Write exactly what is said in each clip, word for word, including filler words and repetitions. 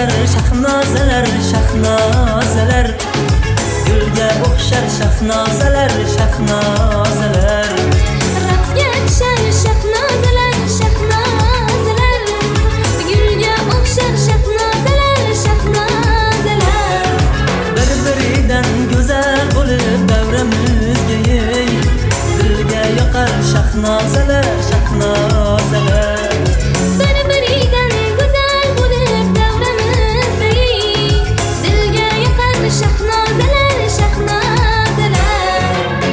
o'xshar shahnozalar, shahnozalar, gulga o'xshar shahnozalar, shahnozalar, raqsga tushar shahnozalar, shahnozalar, gulga o'xshar shahnozalar, shahnozalar, bir-biridan go'zal bo'lib davramizga ey, dilga yoqar shahnozalar, shahnozalar, bir-biridan go'zal bo'lib davramizda dilga yoqar shahnozalar, shahnozalar.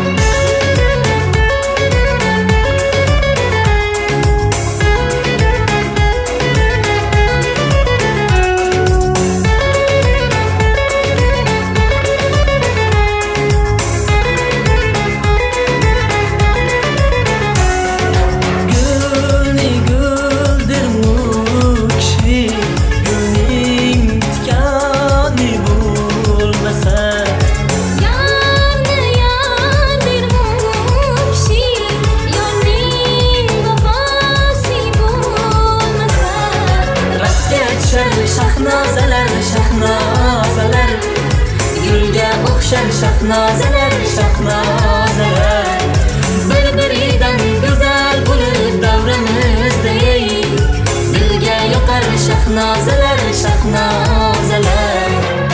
gulni guldir mukshi, gulning tikani bo'lmasa, Yarni yardir mukshi, yo'lning vafosi bo'lmasa, raqsga tushar shahnozalar, shahnozalar, gulga o'xshar shahnozalar, shahnozalar, bir-biridan go'zal bo'lib davramizda ey, dilga yoqar shahnozalar, shahnozalar.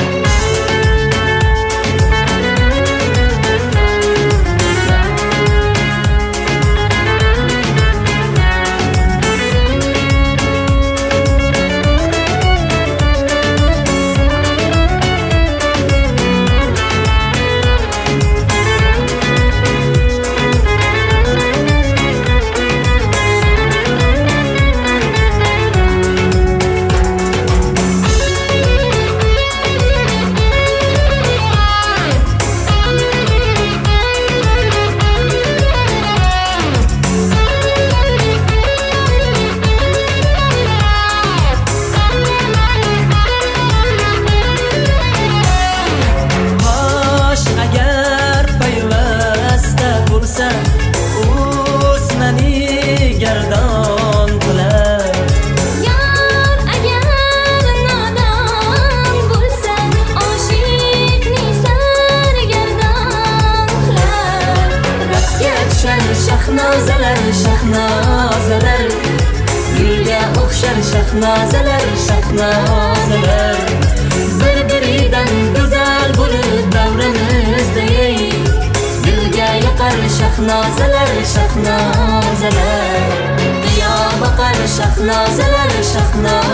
Xo'sh, agar payvasta bo'lsa, o'smani gardon qilar. Yar agar nodon bo'lsa, oshiqni sargardon qilar. Raqsga tushar shahnozalar, shahnozalar, gulga o'xshar shahnozalar, shahnozalar, bir-biridan go'zal bo'lib davramizda ey, dilga yoqar shahnozalar, shahnozalar, qiyo boqar shahnozalar, shahnozalar.